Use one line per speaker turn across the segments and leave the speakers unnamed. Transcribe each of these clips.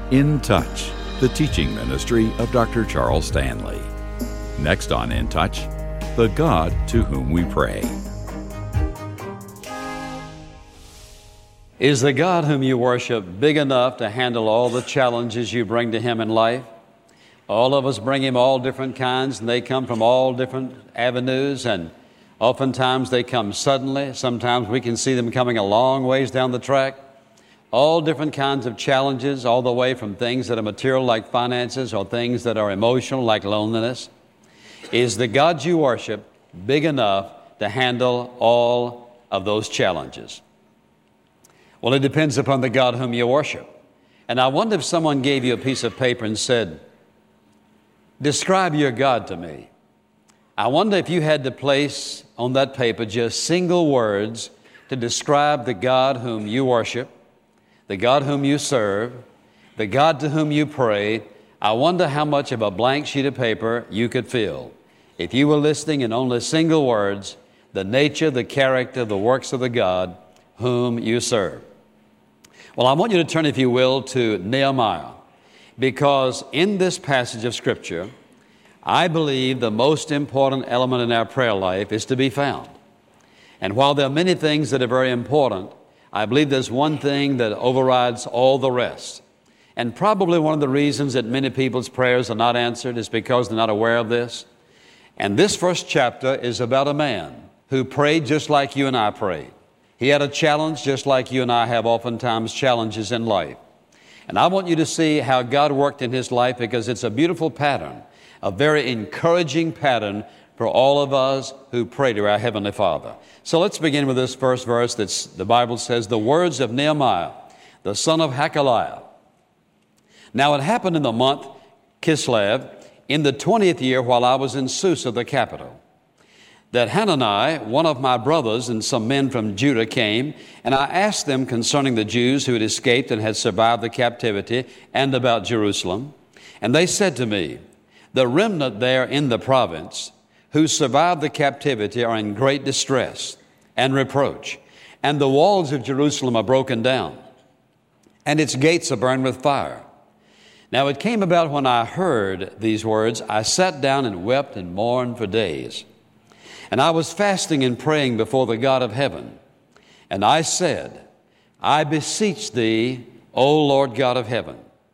In Touch, the teaching ministry of Dr. Charles Stanley. Next on In Touch, the God to whom we pray.
Is the God whom you worship big enough to handle all the challenges you bring to Him in life? All of us bring Him all different kinds, and they come from all different avenues, and oftentimes they come suddenly. Sometimes we can see them coming a long ways down the track. All different kinds of challenges, all the way from things that are material like finances or things that are emotional like loneliness. Is the God you worship big enough to handle all of those challenges? Well, it depends upon the God whom you worship. And I wonder if someone gave you a piece of paper and said, describe your God to me. I wonder if you had to place on that paper just single words to describe the God whom you worship, the God whom you serve, the God to whom you pray. I wonder how much of a blank sheet of paper you could fill if you were listing in only single words the nature, the character, the works of the God whom you serve. Well, I want you to turn, if you will, to Nehemiah, because in this passage of Scripture, I believe the most important element in our prayer life is to be found. And while there are many things that are very important, I believe there's one thing that overrides all the rest. And probably one of the reasons that many people's prayers are not answered is because they're not aware of this. And this first chapter is about a man who prayed just like you and I prayed. He had a challenge just like you and I have oftentimes challenges in life. And I want you to see how God worked in his life, because it's a beautiful pattern, a very encouraging pattern for all of us who pray to our Heavenly Father. So let's begin with this first verse. The Bible says, the words of Nehemiah, the son of Hakaliah. Now it happened in the month Kislev, in the 20th year, while I was in Susa, the capital, that Hanani, one of my brothers, and some men from Judah came, and I asked them concerning the Jews who had escaped and had survived the captivity, and about Jerusalem. And they said to me, the remnant there in the province who survived the captivity are in great distress and reproach, and the walls of Jerusalem are broken down, and its gates are burned with fire. Now it came about when I heard these words, I sat down and wept and mourned for days. And I was fasting and praying before the God of heaven. And I said, I beseech thee, O Lord God of heaven,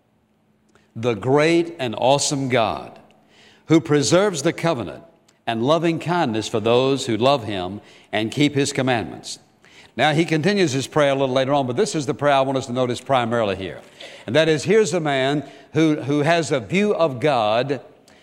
the great and awesome God, who preserves the covenant and loving kindness for those who love him and keep his commandments. Now, he continues his prayer a little later on, but this is the prayer I want us to notice primarily here. And that is, here's a man who has a view of God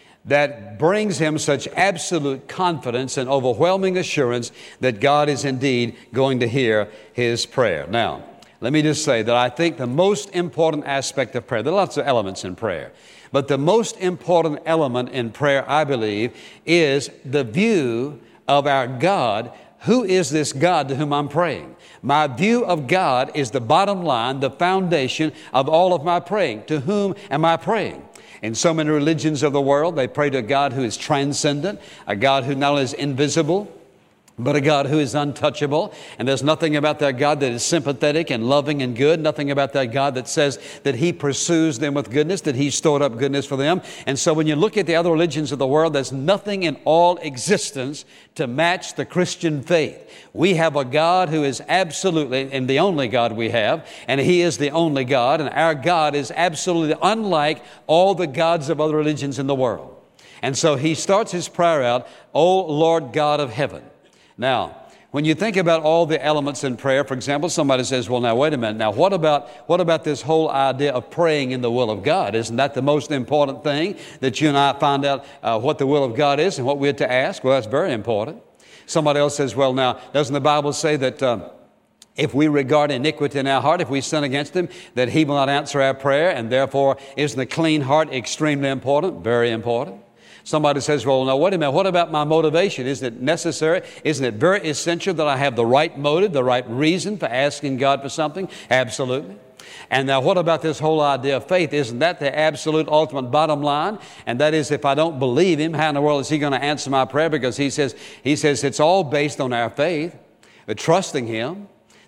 that brings him such absolute confidence and overwhelming assurance that God is indeed going to hear his prayer. Now, let me just say that I think the most important aspect of prayer, there are lots of elements in prayer, but the most important element in prayer, I believe, is the view of our God. Who is this God to whom I'm praying? My view of God is the bottom line, the foundation of all of my praying. To whom am I praying? In so many religions of the world, they pray to a God who is transcendent, a God who not only is invisible, but a God who is untouchable. And there's nothing about that God that is sympathetic and loving and good. Nothing about that God that says that he pursues them with goodness, that he's stored up goodness for them. And so when you look at the other religions of the world, there's nothing in all existence to match the Christian faith. We have a God who is absolutely, and the only God we have, and he is the only God, and our God is absolutely unlike all the gods of other religions in the world. And so he starts his prayer out, O Lord God of heaven. Now, when you think about all the elements in prayer, for example, somebody says, well, now, wait a minute. Now, what about this whole idea of praying in the will of God? Isn't that the most important thing, that you and I find out what the will of God is and what we're to ask? Well, that's very important. Somebody else says, well, now, doesn't the Bible say that if we regard iniquity in our heart, if we sin against him, that he will not answer our prayer, and therefore isn't a clean heart extremely important? Very important. Somebody says, well, now, wait a minute, what about my motivation? Isn't it necessary? Isn't it very essential that I have the right motive, the right reason for asking God for something? Absolutely. And now what about this whole idea of faith? Isn't that the absolute ultimate bottom line? And that is, if I don't believe him, how in the world is he going to answer my prayer? Because he says it's all based on our faith, trusting him,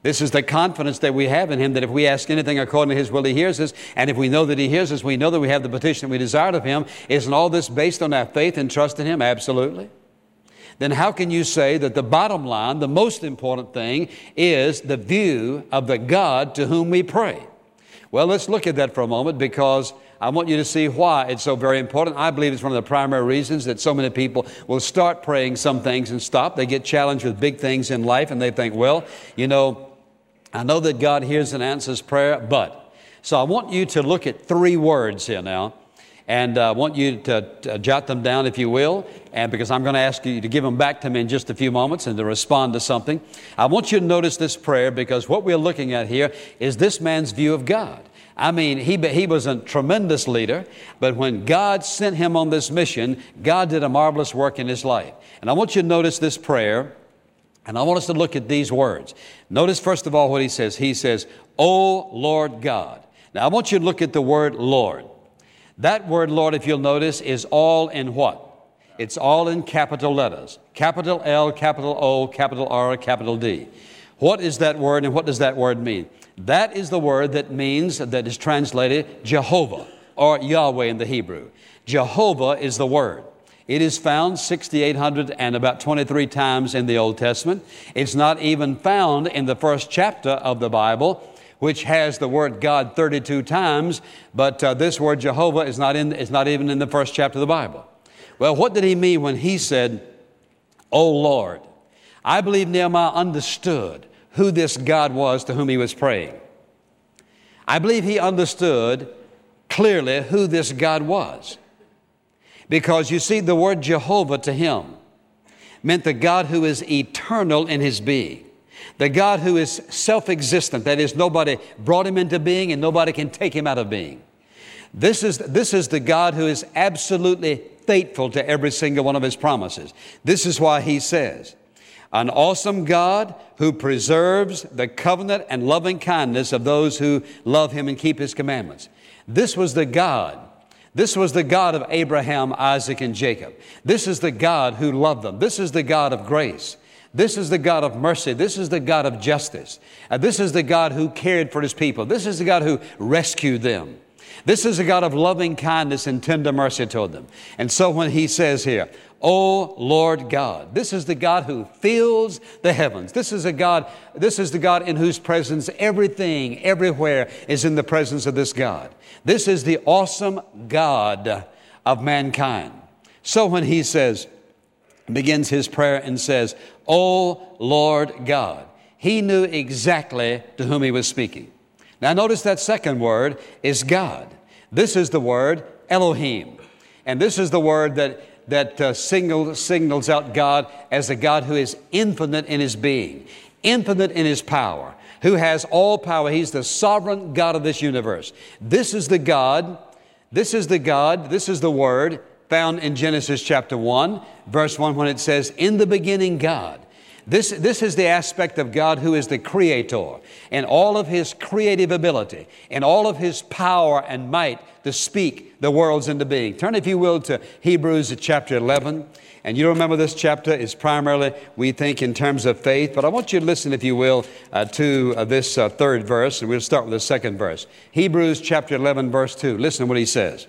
This is the confidence that we have in Him, that if we ask anything according to His will, He hears us. And if we know that He hears us, we know that we have the petition that we desired of Him. Isn't all this based on our faith and trust in Him? Absolutely. Then how can you say that the bottom line, the most important thing, is the view of the God to whom we pray? Well, let's look at that for a moment, because I want you to see why it's so very important. I believe it's one of the primary reasons that so many people will start praying some things and stop. They get challenged with big things in life and they think, well, you know, I know that God hears and answers prayer, but. So I want you to look at 3 words here now, and I want you to jot them down, if you will, and because I'm going to ask you to give them back to me in just a few moments and to respond to something. I want you to notice this prayer, because what we're looking at here is this man's view of God. I mean, he was a tremendous leader, but when God sent him on this mission, God did a marvelous work in his life. And I want you to notice this prayer, and I want us to look at these words. Notice, first of all, what he says. He says, "O Lord God." Now, I want you to look at the word Lord. That word Lord, if you'll notice, is all in what? It's all in capital letters. Capital L, capital O, capital R, capital D. What is that word, and what does that word mean? That is the word that means, that is translated Jehovah, or Yahweh in the Hebrew. Jehovah is the word. It is found 6,823 times in the Old Testament. It's not even found in the first chapter of the Bible, which has the word God 32 times, but this word Jehovah is not even in the first chapter of the Bible. Well, what did he mean when he said, "O Lord"? I believe Nehemiah understood who this God was to whom he was praying. I believe he understood clearly who this God was. Because you see, the word Jehovah to him meant the God who is eternal in his being. The God who is self-existent. That is, nobody brought him into being and nobody can take him out of being. This is the God who is absolutely faithful to every single one of his promises. This is why he says, "An awesome God who preserves the covenant and loving kindness of those who love him and keep his commandments." This was the God. This was the God of Abraham, Isaac, and Jacob. This is the God who loved them. This is the God of grace. This is the God of mercy. This is the God of justice. This is the God who cared for his people. This is the God who rescued them. This is a God of loving kindness and tender mercy toward them. And so when he says here, "O Lord God," this is the God who fills the heavens. This is the God in whose presence everything, everywhere is in the presence of this God. This is the awesome God of mankind. So when he begins his prayer and says, "O Lord God," he knew exactly to whom he was speaking. Now notice that second word is God. This is the word Elohim. And this is the word that signals out God as a God who is infinite in his being, infinite in his power, who has all power. He's the sovereign God of this universe. This is the God, this is the word found in Genesis chapter 1, verse 1, when it says, "In the beginning God." This is the aspect of God who is the creator, and all of his creative ability and all of his power and might to speak the worlds into being. Turn, if you will, to Hebrews chapter 11. And you remember this chapter is primarily, we think, in terms of faith. But I want you to listen, if you will, to this third verse. And we'll start with the second verse. Hebrews chapter 11, verse 2. Listen to what he says.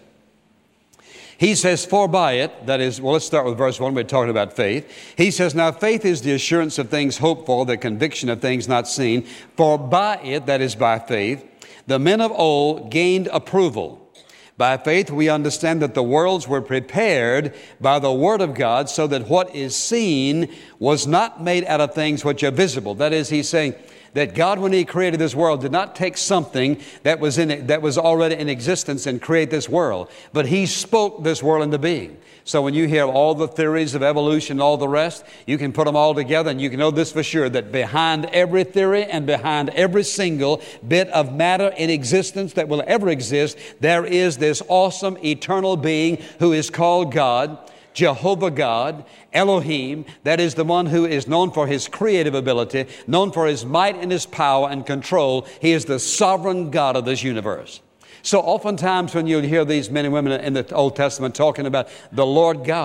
He says, "For by it," that is, well, let's start with verse 1. We're talking about faith. He says, "Now faith is the assurance of things hoped for, the conviction of things not seen. For by it," that is by faith, "the men of old gained approval. By faith we understand that the worlds were prepared by the word of God, so that what is seen was not made out of things which are visible." That is, he's saying that God, when he created this world, did not take something that was already in existence and create this world, but he spoke this world into being. So when you hear all the theories of evolution and all the rest, you can put them all together and you can know this for sure, that behind every theory and behind every single bit of matter in existence that will ever exist, there is this awesome eternal being who is called God, Jehovah God, Elohim. That is the one who is known for his creative ability, known for his might and his power and control. He is the sovereign God of this universe. So oftentimes when you hear these men and women in the Old Testament talking about the Lord God,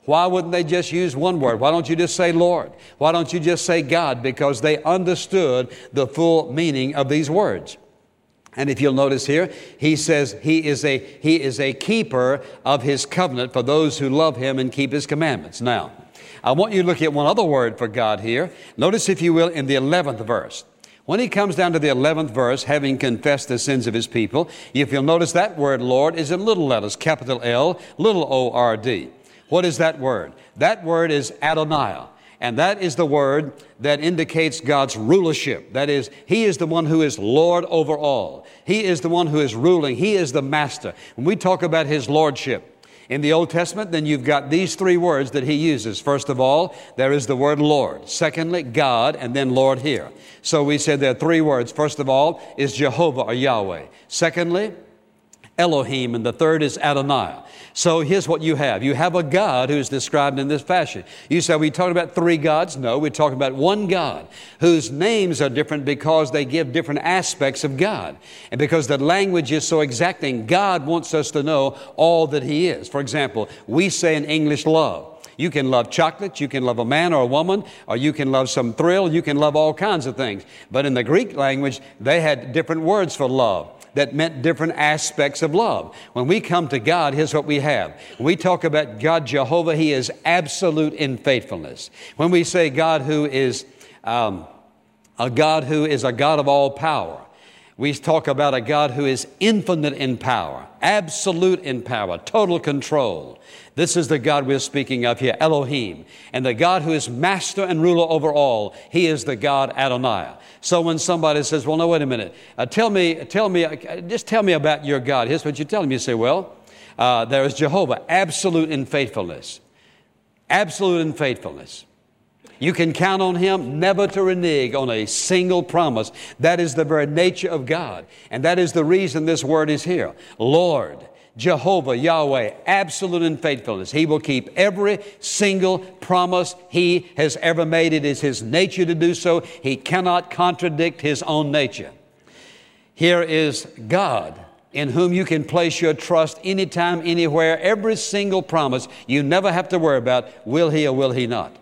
Why wouldn't they just use one word? Why don't you just say Lord? Why don't you just say God? Because they understood the full meaning of these words. And if you'll notice here, he says he is a keeper of His covenant for those who love Him and keep His commandments. Now, I want you to look at one other word for God here. Notice, if you will, in the 11th verse. When he comes down to the 11th verse, having confessed the sins of his people, if you'll notice that word Lord is in little letters, capital L, little O-R-D. What is that word? That word is Adonai. And that is the word that indicates God's rulership. That is, He is the one who is Lord over all. He is the one who is ruling. He is the master. When we talk about His lordship in the Old Testament, then you've got these three words that He uses. First of all, there is the word Lord. Secondly, God, and then Lord here. So we said there are three words. First of all is Jehovah or Yahweh. Secondly, Elohim, and the third is Adonai. So here's what you have. You have a God who is described in this fashion. You say, are we talking about three gods? No, we're talking about one God whose names are different because they give different aspects of God. And because the language is so exacting, God wants us to know all that He is. For example, we say in English love. You can love chocolate, you can love a man or a woman, or you can love some thrill, you can love all kinds of things. But in the Greek language, they had different words for love that meant different aspects of love. When we come to God, here's what we have. When we talk about God Jehovah, He is absolute in faithfulness. When we say God who is a God of all power, we talk about a God who is infinite in power, absolute in power, total control. This is the God we're speaking of here, Elohim. And the God who is master and ruler over all, He is the God Adonai. So when somebody says, well, no, wait a minute, just tell me about your God. Here's what you tell them. You say, well, there is Jehovah, absolute in faithfulness. Absolute in faithfulness. You can count on Him never to renege on a single promise. That is the very nature of God. And that is the reason this word is here. Lord, Jehovah, Yahweh, absolute in faithfulness. He will keep every single promise He has ever made. It is His nature to do so. He cannot contradict His own nature. Here is God in whom you can place your trust anytime, anywhere. Every single promise you never have to worry about, will He or will He not?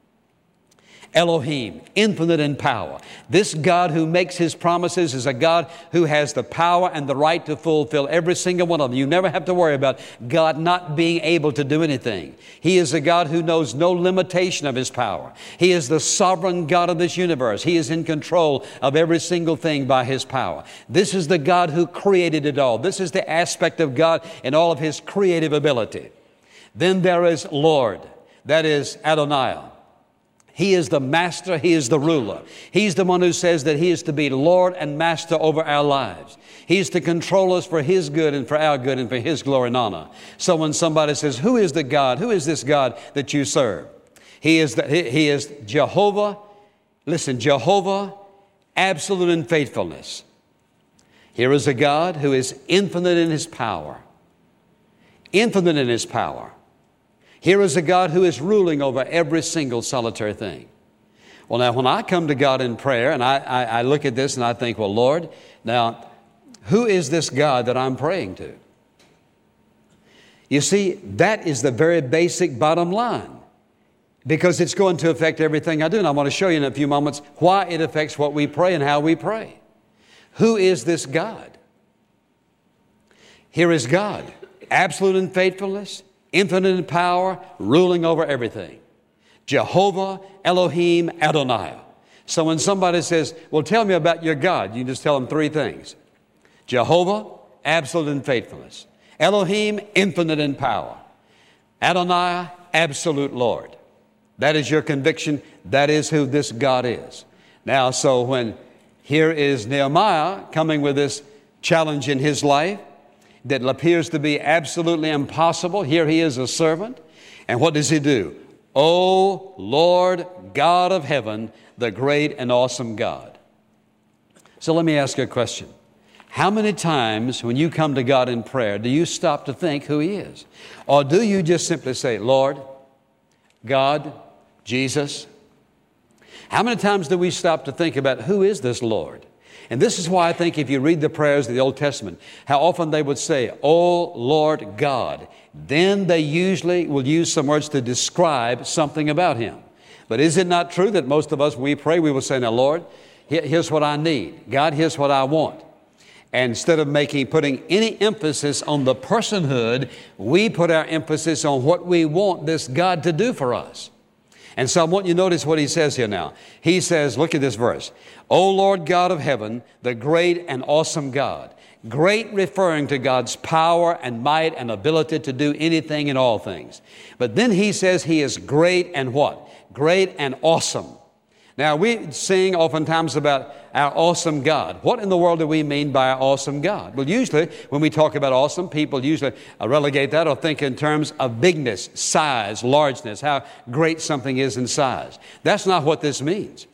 Elohim, infinite in power. This God who makes His promises is a God who has the power and the right to fulfill every single one of them. You never have to worry about God not being able to do anything. He is a God who knows no limitation of His power. He is the sovereign God of this universe. He is in control of every single thing by His power. This is the God who created it all. This is the aspect of God in all of His creative ability. Then there is Lord. That is Adonai. He is the master. He is the ruler. He's the one who says that He is to be Lord and master over our lives. He's to control us for His good and for our good and for His glory and honor. So when somebody says, who is the God? Who is this God that you serve? He is Jehovah. Listen, Jehovah, absolute in faithfulness. Here is a God who is infinite in His power. Infinite in His power. Here is a God who is ruling over every single solitary thing. Well, now, when I come to God in prayer and I look at this and I think, well, Lord, now, who is this God that I'm praying to? You see, that is the very basic bottom line, because it's going to affect everything I do. And I want to show you in a few moments why it affects what we pray and how we pray. Who is this God? Here is God, absolute in faithfulness, infinite in power, ruling over everything. Jehovah, Elohim, Adonai. So when somebody says, well, tell me about your God, you just tell them three things. Jehovah, absolute in faithfulness. Elohim, infinite in power. Adonai, absolute Lord. That is your conviction. That is who this God is. Now, so when here is Nehemiah coming with this challenge in his life, that appears to be absolutely impossible. Here he is a servant. And what does he do? O Lord God of heaven, the great and awesome God. So let me ask you a question. How many times when you come to God in prayer do you stop to think who He is? Or do you just simply say, Lord, God, Jesus? How many times do we stop to think about who is this Lord? And this is why I think if you read the prayers of the Old Testament, how often they would say, "O Lord God." Then they usually will use some words to describe something about Him. But is it not true that most of us, when we pray, we will say, "Now, Lord, here's what I need. God, here's what I want." And instead of putting any emphasis on the personhood, we put our emphasis on what we want this God to do for us. And so I want you to notice what he says here now. He says, look at this verse. "O Lord God of heaven, the great and awesome God." Great referring to God's power and might and ability to do anything and all things. But then he says he is great and what? Great and awesome. Now, we sing oftentimes about our awesome God. What in the world do we mean by our awesome God? Well, usually when we talk about awesome, people usually relegate that or think in terms of bigness, size, largeness, how great something is in size. That's not what this means.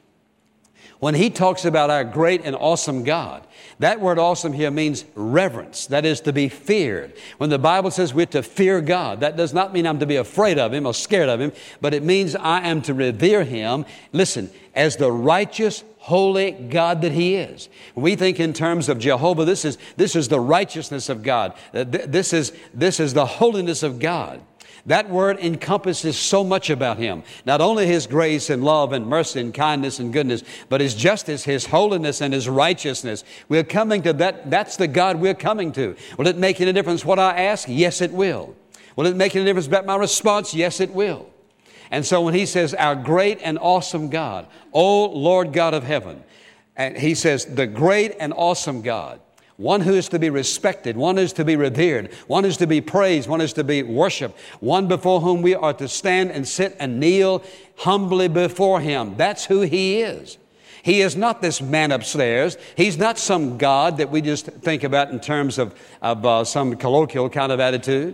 When he talks about our great and awesome God, that word awesome here means reverence. That is to be feared. When the Bible says we're to fear God, that does not mean I'm to be afraid of Him or scared of Him, but it means I am to revere Him, listen, as the righteous, holy God that He is. When we think in terms of Jehovah, this is the righteousness of God. This is the holiness of God. That word encompasses so much about Him. Not only His grace and love and mercy and kindness and goodness, but His justice, His holiness, and His righteousness. We're coming to that. That's the God we're coming to. Will it make any difference what I ask? Yes, it will. Will it make any difference about my response? Yes, it will. And so when he says, our great and awesome God, O Lord God of heaven, and he says, the great and awesome God, one who is to be respected, one who is to be revered, one who is to be praised, one who is to be worshiped, one before whom we are to stand and sit and kneel humbly before Him. That's who He is. He is not this man upstairs. He's not some God that we just think about in terms of some colloquial kind of attitude.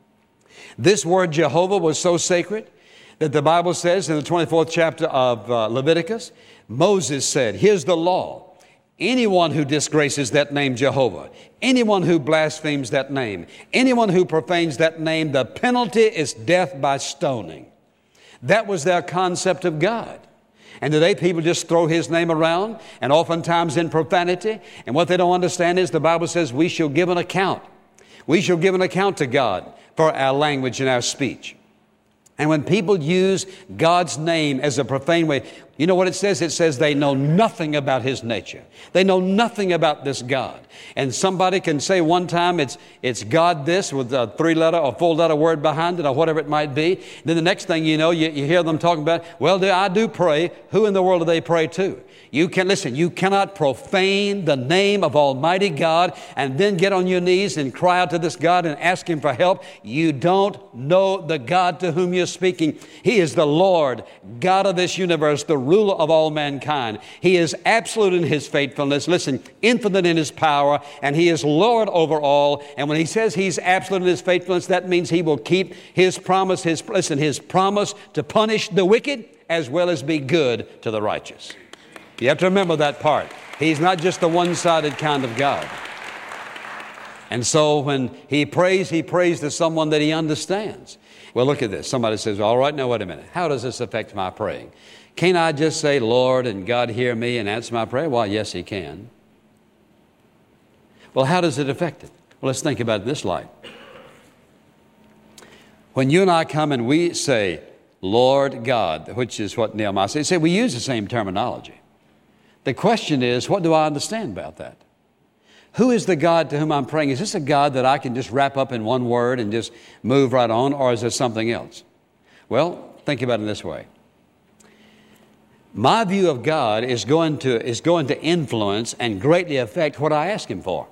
This word Jehovah was so sacred that the Bible says in the 24th chapter of Leviticus, Moses said, here's the law. Anyone who disgraces that name Jehovah, anyone who blasphemes that name, anyone who profanes that name, the penalty is death by stoning. That was their concept of God. And today people just throw His name around, and oftentimes in profanity. And what they don't understand is the Bible says we shall give an account. We shall give an account to God for our language and our speech. And when people use God's name as a profane way, you know what it says? It says they know nothing about His nature. They know nothing about this God. And somebody can say one time it's God this with a 3-letter or 4-letter word behind it or whatever it might be. Then the next thing you know, you hear them talking about, well, I do pray. Who in the world do they pray to? You cannot profane the name of Almighty God and then get on your knees and cry out to this God and ask Him for help. You don't know the God to whom you're speaking. He is the Lord, God of this universe, the ruler of all mankind. He is absolute in His faithfulness, infinite in His power, and He is Lord over all. And when He says He's absolute in His faithfulness, that means He will keep His promise, His promise to punish the wicked as well as be good to the righteous. You have to remember that part. He's not just the one-sided kind of God. And so when He prays to someone that He understands. Well, look at this. Somebody says, all right, now wait a minute. How does this affect my praying? Can't I just say, Lord, and God hear me and answer my prayer? Well, yes, He can. Well, how does it affect it? Well, let's think about it in this light. When you and I come and we say, Lord God, which is what Nehemiah said, we use the same terminology. The question is, what do I understand about that? Who is the God to whom I'm praying? Is this a God that I can just wrap up in one word and just move right on, or is there something else? Well, think about it this way. My view of God is going to influence and greatly affect what I ask Him for.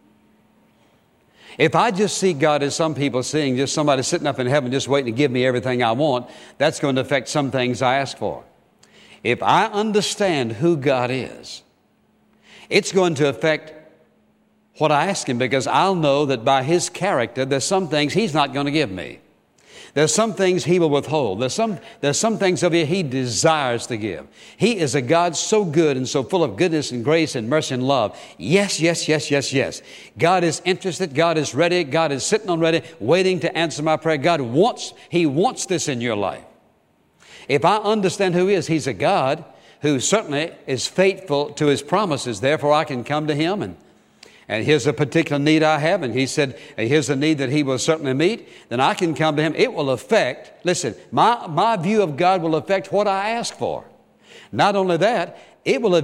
If I just see God as some people seeing, just somebody sitting up in heaven just waiting to give me everything I want, that's going to affect some things I ask for. If I understand who God is, it's going to affect what I ask Him, because I'll know that by His character, there's some things He's not going to give me. There's some things He will withhold. There's some things of He desires to give. He is a God so good and so full of goodness and grace and mercy and love. Yes, yes, yes, yes, yes. God is interested. God is ready. God is sitting on ready, waiting to answer my prayer. He wants this in your life. If I understand who He is, He's a God who certainly is faithful to His promises. Therefore, I can come to Him and here's a particular need I have, and He said, here's a need that He will certainly meet, then I can come to Him. It will affect, listen, my view of God will affect what I ask for. Not only that, it will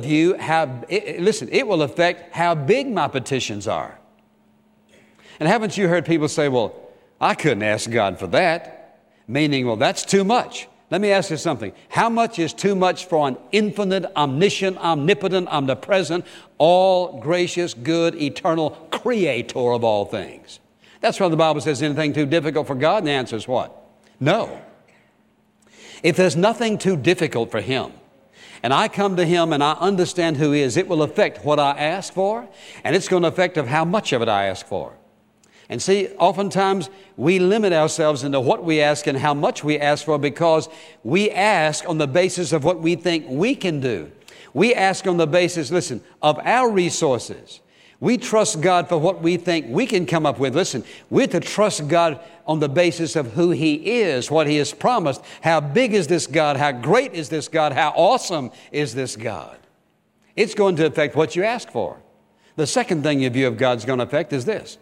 will affect how big my petitions are. And haven't you heard people say, well, I couldn't ask God for that, meaning, well, that's too much. Let me ask you something. How much is too much for an infinite, omniscient, omnipotent, omnipresent, all gracious, good, eternal creator of all things? That's why the Bible says anything too difficult for God, and the answer is what? No. If there's nothing too difficult for Him, and I come to Him and I understand who He is, it will affect what I ask for, and it's going to affect of how much of it I ask for. And see, oftentimes we limit ourselves into what we ask and how much we ask for because we ask on the basis of what we think we can do. We ask on the basis, listen, of our resources. We trust God for what we think we can come up with. Listen, we're to trust God on the basis of who He is, what He has promised. How big is this God? How great is this God? How awesome is this God? It's going to affect what you ask for. The second thing your view of God's going to affect is this.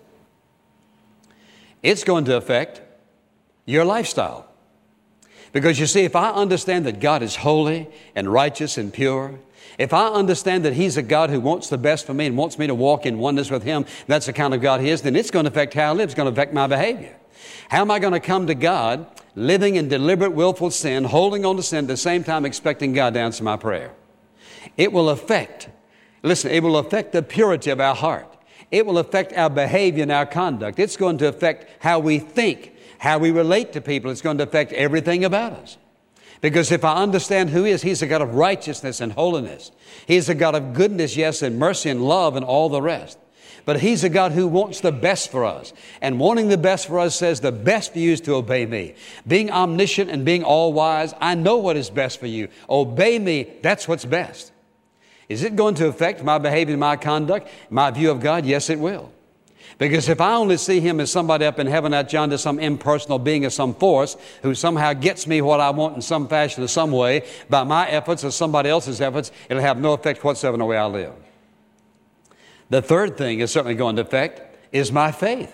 It's going to affect your lifestyle. Because you see, if I understand that God is holy and righteous and pure, if I understand that He's a God who wants the best for me and wants me to walk in oneness with Him, that's the kind of God He is, then it's going to affect how I live. It's going to affect my behavior. How am I going to come to God living in deliberate, willful sin, holding on to sin, at the same time expecting God to answer my prayer? It will affect the purity of our heart. It will affect our behavior and our conduct. It's going to affect how we think, how we relate to people. It's going to affect everything about us. Because if I understand who He is, He's a God of righteousness and holiness. He's a God of goodness, yes, and mercy and love and all the rest. But He's a God who wants the best for us. And wanting the best for us says the best for you is to obey me. Being omniscient and being all-wise, I know what is best for you. Obey me, that's what's best. Is it going to affect my behavior, my conduct, my view of God? Yes, it will. Because if I only see Him as somebody up in heaven out yonder, some impersonal being or some force who somehow gets me what I want in some fashion or some way by my efforts or somebody else's efforts, it'll have no effect whatsoever on the way I live. The third thing it's certainly going to affect is my faith.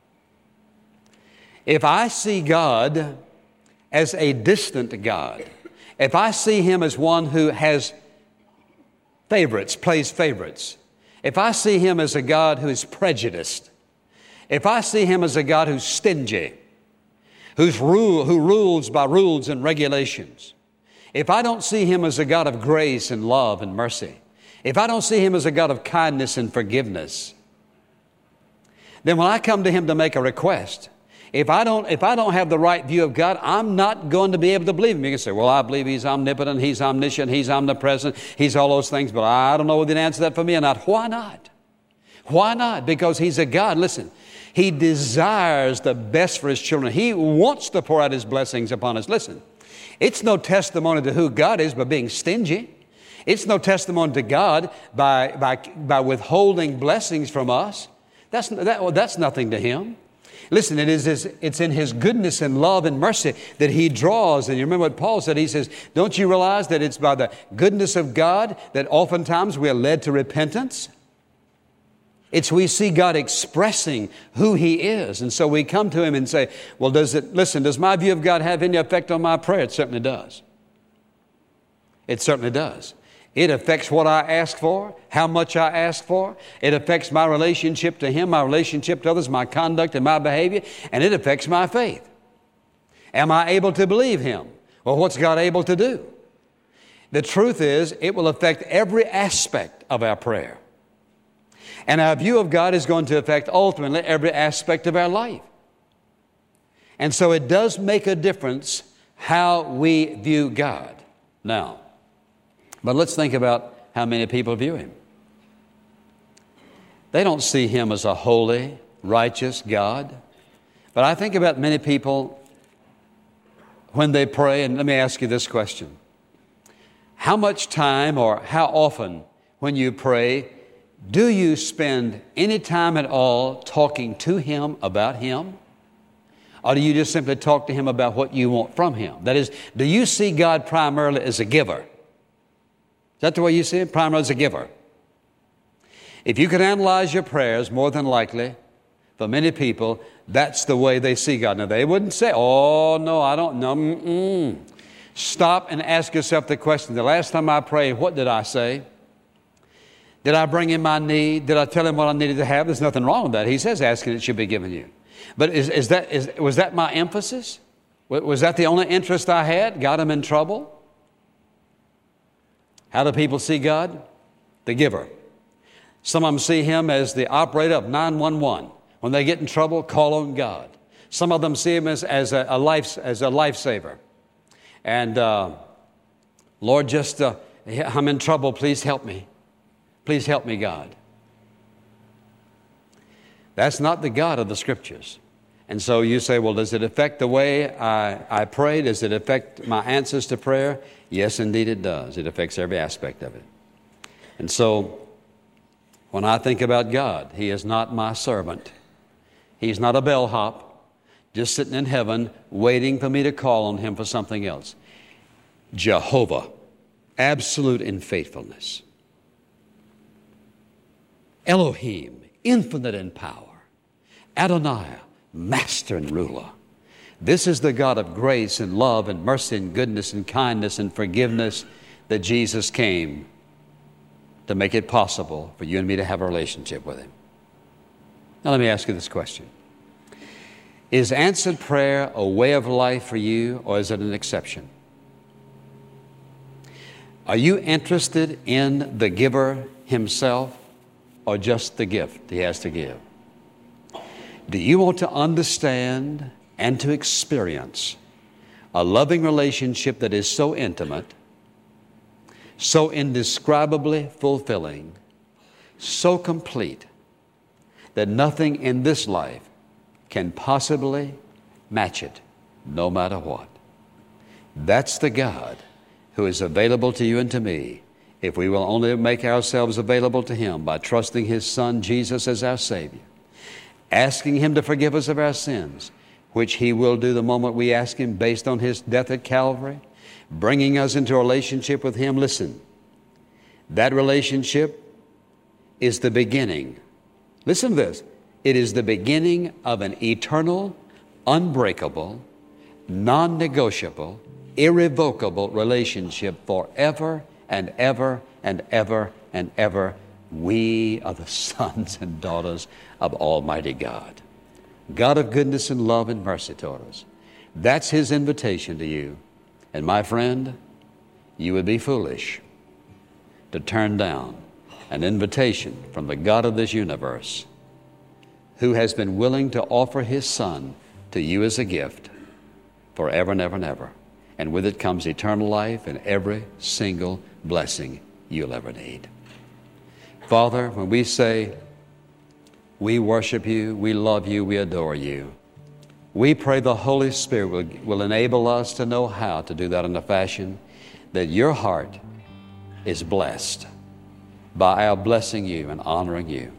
If I see God as a distant God, if I see Him as one who has favorites, plays favorites, if I see Him as a God who is prejudiced, if I see Him as a God who's stingy, who rules by rules and regulations, if I don't see Him as a God of grace and love and mercy, if I don't see Him as a God of kindness and forgiveness, then when I come to Him to make a request, if I don't have the right view of God, I'm not going to be able to believe Him. You can say, well, I believe He's omnipotent, He's omniscient, He's omnipresent, He's all those things, but I don't know whether He'd answer that for me or not. Why not? Why not? Because He's a God. Listen, He desires the best for His children. He wants to pour out His blessings upon us. Listen, it's no testimony to who God is by being stingy. It's no testimony to God by withholding blessings from us. That's nothing to Him. Listen, it's in His goodness and love and mercy that He draws. And you remember what Paul said? He says, don't you realize that it's by the goodness of God that oftentimes we are led to repentance? We see God expressing who He is. And so we come to Him and say, well, does my view of God have any effect on my prayer? It certainly does. It certainly does. It affects what I ask for, how much I ask for. It affects my relationship to Him, my relationship to others, my conduct and my behavior, and it affects my faith. Am I able to believe Him? Well, what's God able to do? The truth is, it will affect every aspect of our prayer. And our view of God is going to affect ultimately every aspect of our life. And so it does make a difference how we view God. Now, but let's think about how many people view Him. They don't see Him as a holy, righteous God. But I think about many people when they pray, and let me ask you this question. How much time or how often when you pray do you spend any time at all talking to Him about Him? Or do you just simply talk to Him about what you want from Him? That is, do you see God primarily as a giver? that the way you see it? Primarily as a giver. If you could analyze your prayers, more than likely, for many people, that's the way they see God. Now, they wouldn't say, oh, no, I don't know. Stop and ask yourself the question, the last time I prayed, what did I say? Did I bring him my need? Did I tell him what I needed to have? There's nothing wrong with that. He says asking it should be given you. But was that my emphasis? Was that the only interest I had? Got him in trouble? How do people see God? The giver. Some of them see him as the operator of 911. When they get in trouble, call on God. Some of them see him as a lifesaver. And, Lord, I'm in trouble. Please help me. Please help me, God. That's not the God of the Scriptures. And so you say, well, does it affect the way I pray? Does it affect my answers to prayer? Yes, indeed it does. It affects every aspect of it. And so when I think about God, He is not my servant. He's not a bellhop just sitting in heaven waiting for me to call on Him for something else. Jehovah, absolute in faithfulness. Elohim, infinite in power. Adonai, master and ruler. This is the God of grace and love and mercy and goodness and kindness and forgiveness that Jesus came to make it possible for you and me to have a relationship with Him. Now let me ask you this question. Is answered prayer a way of life for you, or is it an exception? Are you interested in the giver himself, or just the gift he has to give? Do you want to understand and to experience a loving relationship that is so intimate, so indescribably fulfilling, so complete, that nothing in this life can possibly match it, no matter what? That's the God who is available to you and to me if we will only make ourselves available to Him by trusting His Son Jesus as our Savior, asking Him to forgive us of our sins, which He will do the moment we ask Him based on His death at Calvary, bringing us into a relationship with Him. Listen, that relationship is the beginning. Listen to this. It is the beginning of an eternal, unbreakable, non-negotiable, irrevocable relationship forever and ever and ever and ever. We are the sons and daughters of Almighty God, God of goodness and love and mercy toward us. That's His invitation to you. And my friend, you would be foolish to turn down an invitation from the God of this universe, who has been willing to offer His Son to you as a gift forever and ever and ever. And with it comes eternal life and every single blessing you'll ever need. Father, when we say we worship You, we love You, we adore You, we pray the Holy Spirit will enable us to know how to do that in a fashion that Your heart is blessed by our blessing You and honoring You.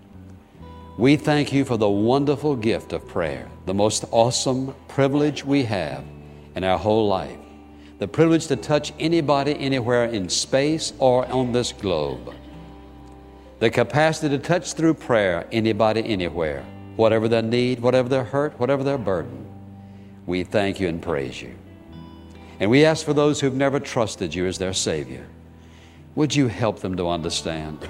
We thank You for the wonderful gift of prayer, the most awesome privilege we have in our whole life, the privilege to touch anybody anywhere in space or on this globe, the capacity to touch through prayer anybody anywhere, whatever their need, whatever their hurt, whatever their burden. We thank You and praise You. And we ask for those who've never trusted You as their Savior, would You help them to understand?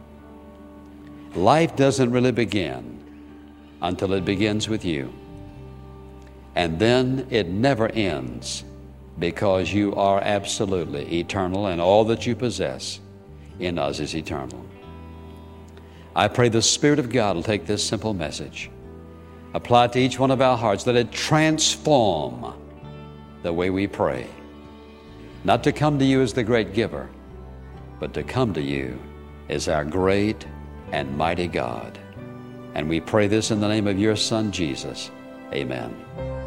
Life doesn't really begin until it begins with You. And then it never ends, because You are absolutely eternal, and all that You possess in us is eternal. I pray the Spirit of God will take this simple message, apply it to each one of our hearts, let it transform the way we pray, not to come to You as the great giver, but to come to You as our great and mighty God. And we pray this in the name of Your Son, Jesus. Amen.